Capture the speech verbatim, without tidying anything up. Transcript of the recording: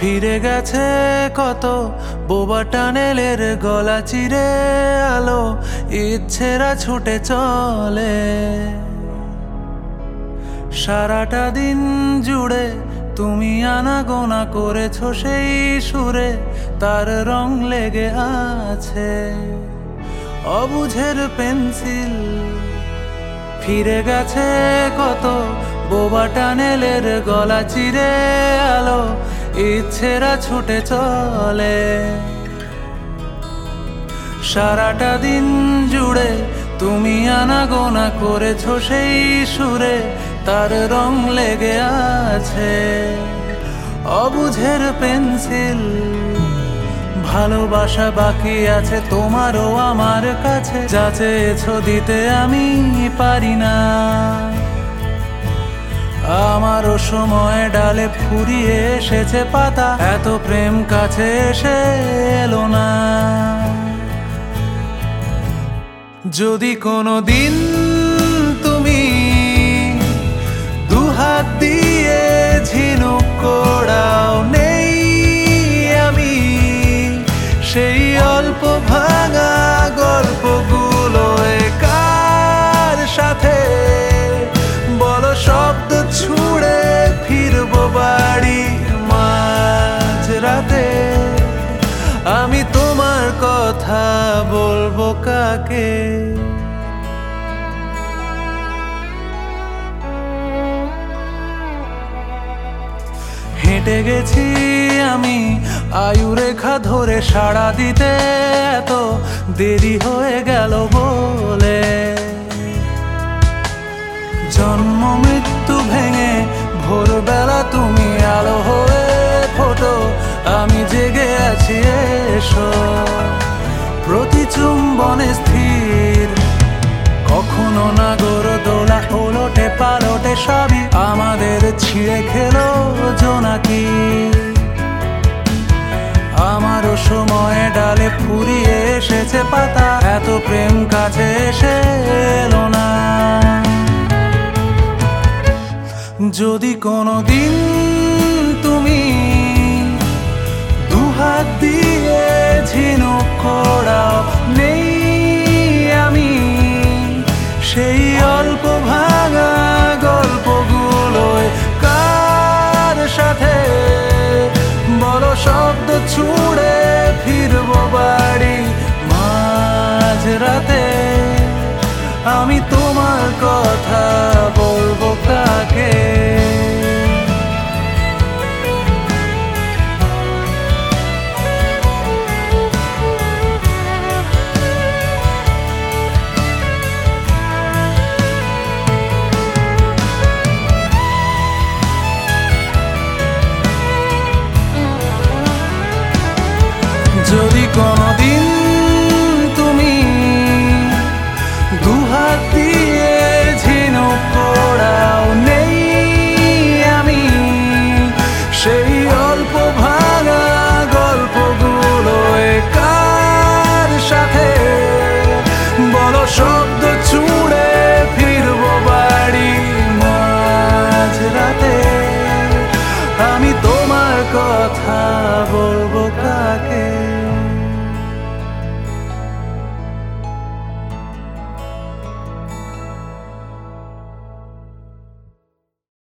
ফিরে গেছে কত বোবা টানেলের গলা চিরে আলো ইচ্ছেরা ছুটে চলে। সারাটা দিন জুড়ে তুমি আনাগোনা করেছো সেই সুরে, তার রং লেগে আছে অবুঝের পেন্সিল। ফিরে গেছে কত বোবা টানেলের গলা চিরে আলো ইচ্ছেরা ছুটে চলে। সারাটা দিন জুড়ে তুমি আনাগোনা করেছো সেই সুরে, তার রং লেগে আছে অবুঝের পেন্সিল। ভালোবাসা বাকি আছে তোমারও আমার কাছে, যা চেয়েছো দিতে আমি পারি না। আমারও সময় ডালে ফুরিয়ে এসেছে পাতা, এত প্রেম কাছে এসে এলো না। যদি কোনো দিন তুমি দুহাত দিয়ে ঝিনুক কোড়াও, নেই আমি সেই অল্প ভাঙা গল্পগুলো কার সাথে বলো শব্দ ছুড়ে ফিরবো বাড়ি মাঝ রাতে। আমি তোমার কথা বলবো কাকে? হেঁটে গেছি আমি আয়ুরেখা ধরে, সাড়া দিতে এত দেরি হয়ে গেল বলে। জন্ম মৃত্যু ভেঙে ভোরবেলা তুমি আলো হয়ে ফোটো, আমি জেগে আছি এসো। প্রতি চুম্বনে স্থির, কখনো না গড় দোলা ওলটে পালটে সবই আমাদের ছিঁড়ে খেলো জোনাকি। আমারও সময় ডালে ফুরিয়ে এসেছে পাতা, এত প্রেম কাছে এসে এলো না। যদি কোনো দিন তুমি দুহাত দিয়ে ঝিনুক কোড়াও, নেই আমি সেই অল্প ভাঙা গল্পগুলো কার সাথে বলো শব্দ ছুড়ে ফিরবো বাড়ি মাঝ রাতে। আমি তোমার কথা বলবো কাকে?